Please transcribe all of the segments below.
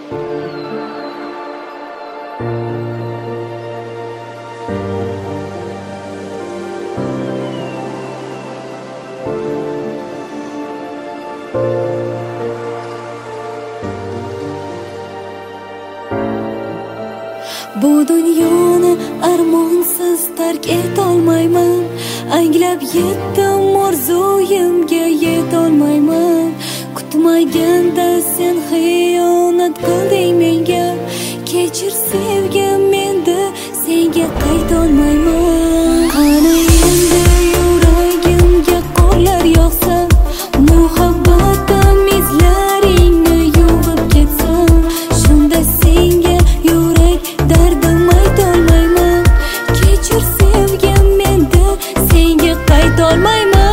Bu dunyoni armonsiz tark etolmayman. Anglab yetdim orzuyimga yetolmayman. Kutmaganda sen xiyonat qilding menga. Kechir sevgim, menda senga qaytolmayman. Qani endi yuragimga qorlar yog'sa, muhabbatim izlaringni yuvib ketsam, shunda senga yurak dardim aytolmayman. Kechir sevgim, menda senga qaytolmayman.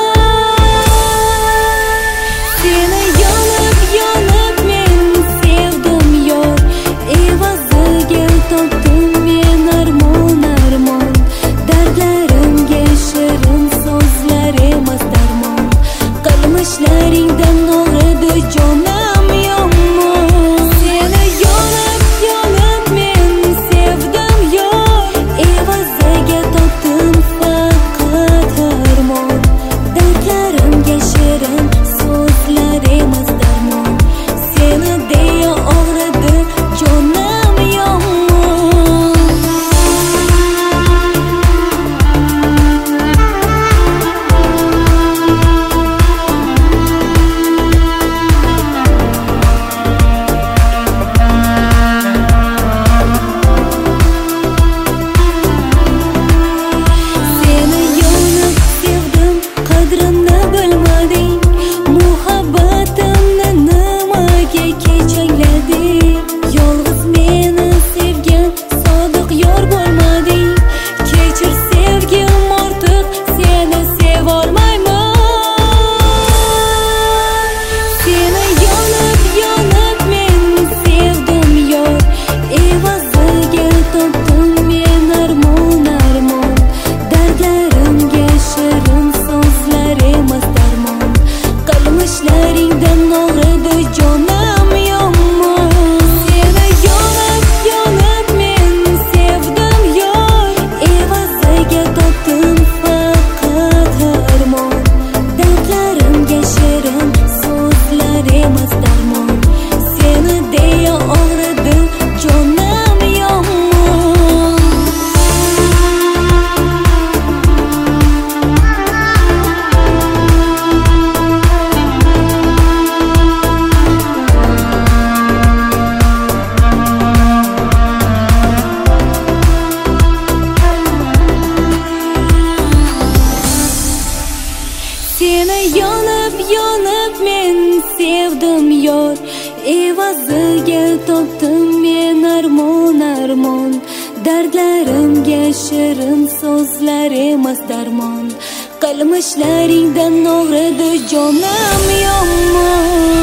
Seni yonib yonib men sevdim yor, evaziga topdim men armon armon. Dardlarimga shirin so'zlar emas darmon, qilmishlaringdan og'ridi jonim yomon. Seni yonib yonib men sevdim yor, evaziga topdim faqat armon. Dardlarimga shirin so'zlar emas darmon, seni deya og'ridi jonim yomon. Seni yonib sevdim, qadrimni bilmading. Muhabbatimni nimaga kechanglading? Yolg'iz meni sevgan sodiq yor bo'lmading. Kechir sevgim, ortiq seni sevolmayman. Seni yonib yonib men sevdim yor, evaziga topdim men armon armon. Dardlarimga shirin so'zlar emas darmon, qilmishlaringdan og'ridi jonim yomon. Seni yonib yonib men sevdim yor, evaziga topdim faqat armon. Dardlarimga shirin so'zlar emas darmon, seni deya og'ridi jonim yomon. Seni yonib yonib men sevdim yor, evaziga topdim men armon armon. Dardlarimga shirin so'zlar emas darmon, qilmishlaringdan og'ridi jonim yomon.